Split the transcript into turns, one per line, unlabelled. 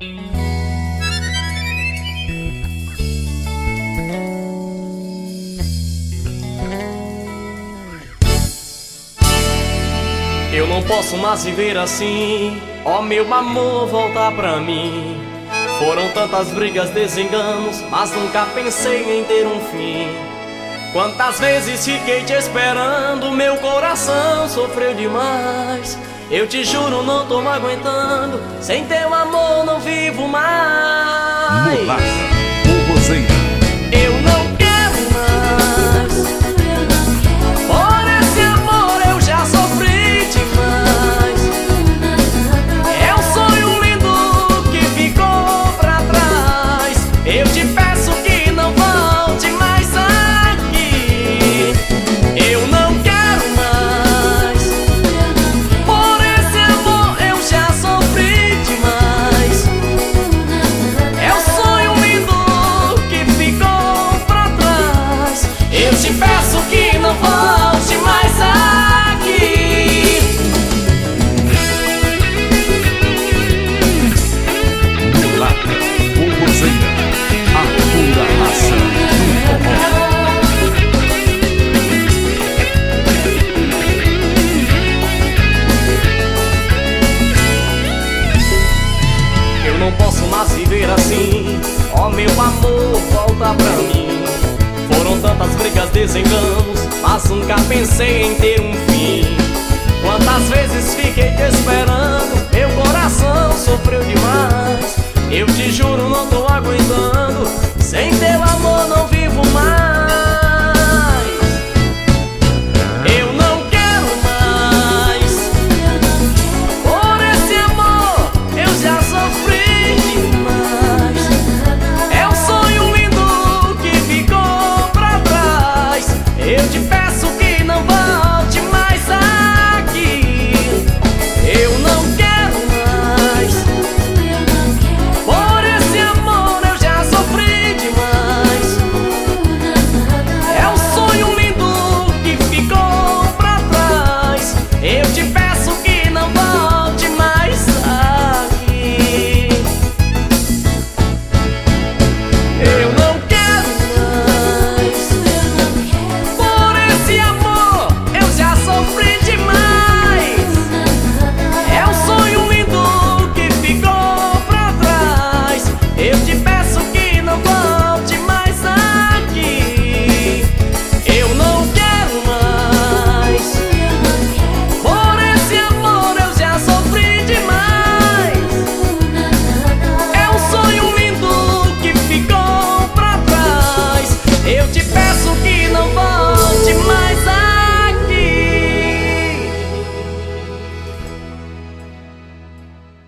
Eu não posso mais viver assim, ó meu amor, volta pra mim. Foram tantas brigas, desenganos, mas nunca pensei em ter um fim. Quantas vezes fiquei te esperando, meu coração sofreu demais. Eu te juro, não tô me aguentando, sem teu amor não vivo mais.
Mulata ou Roseira.
Eu não quero mais, por esse amor eu já sofri demais. É um sonho lindo que ficou pra trás. Eu te peço que não volte mais aqui. Eu não quero mais, por esse amor eu já sofri demais. É um sonho lindo que ficou pra trás. Eu te peço que não volte mais aqui.
Mulata ou Roseira. A pura raça do forró.
Eu não posso mais viver assim, ó meu amor, volta pra mim. Foram tantas brigas, desenganos, mas nunca pensei em ter um fim. Quantas vezes fiquei te esperando, meu coração sofreu demais.